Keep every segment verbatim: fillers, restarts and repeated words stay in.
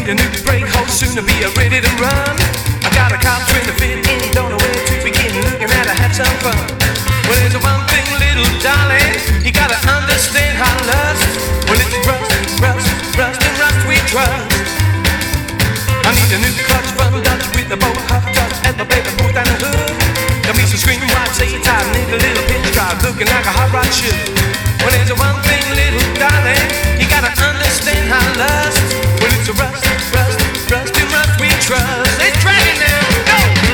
need a new brake hose, soon to be ready to run. I got a car trying to fit in, don't know where to begin. Looking at I had some fun. Well, there's one thing, little darling, you gotta understand how lust. Well, it's rust, rust, rust, and rust we trust. I need a new clutch from Dutch with the boat huff touch and the baby boot down the hood. Got me some screaming white say time, need a little pinch drive, looking like a hot rod should. Well, there's one thing, little darling, you gotta understand how lust. Well, it's a rust, rust, rust, and rust we trust. Let's try it now, go!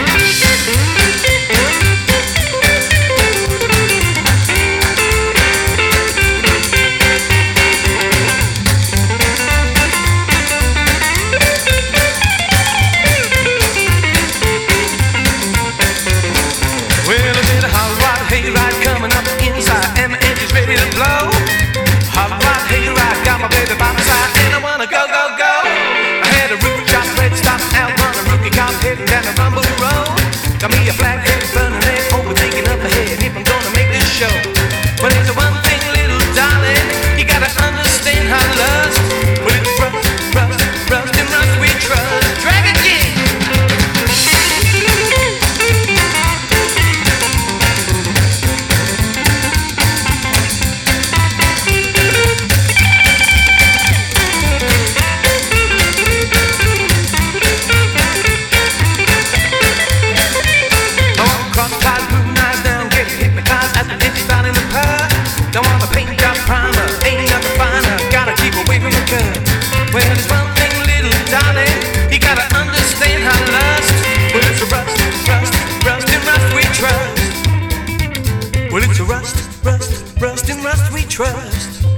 Well, a bit of hot rod hayride coming up inside, and my engine's ready to blow. Hot rod hayride got my baby by my side, and I wanna go, go, go. I had a roof shop, red stop, out on a rookie cop heading down the rumble road. Got me a flathead burning and overtaking up ahead if I'm gonna make this show. But there's one thing, little darling, you gotta understand how lust. Well, it's rust, rust, rust, and rust we trust. Drag it in. Well, there's one thing, little darling, you gotta understand how lust. Well, it's a rust, rust, rust, and rust we trust. Well, it's a rust, rust, rust, and rust we trust.